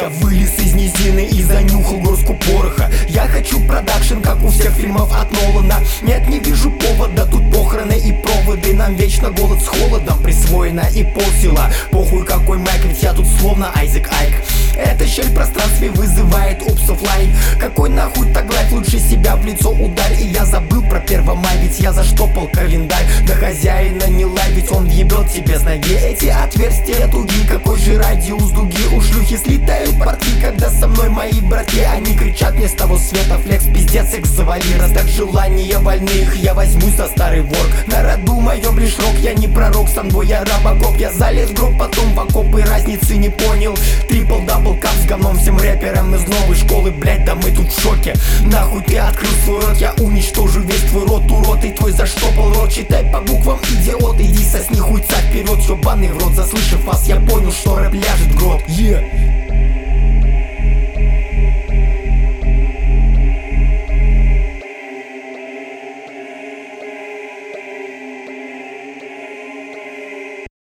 Я вылез из низины и занюхал горстку пороха. Я хочу продакшн, как у всех фильмов от Нолана. Нет, не вижу повода, тут похороны и проводы. Нам вечно голод с холодом присвоено и полсела. Похуй какой Майк, ведь я тут словно Айзек Айк. Эта щель в пространстве вызывает упс оффлайн. Какой нахуй так лайф, лучше себя в лицо ударь. И я забыл про 1 мая, ведь я заштопал календарь. Да хозяина не лай, ведь он въебет тебе с ноги. Эти отверстия туги, какой же радиус дуги. У шлюхи слетают портки, когда со мной мои братки. Они кричат мне с того света: флекс, пиздец, секс завали. Раз так желания вольных, я возьмусь за старый ворк. На роду моем лишь рок, я не пророк, со мной я робокоп. Я залез в гроб, потом в окопы, разницы не понял. Трипл, дабл кап с говном всем рэперам из новой школы. Блять, да мы тут в шоке. Нахуй ты открыл свой рот, я уничтожу весь твой рот, урод. И твой заштопал рот, читай по буквам, идиот. Иди сосни хуйца вперед, ёбаный в рот. Заслышав вас, я понял, что рэп ляжет в гроб.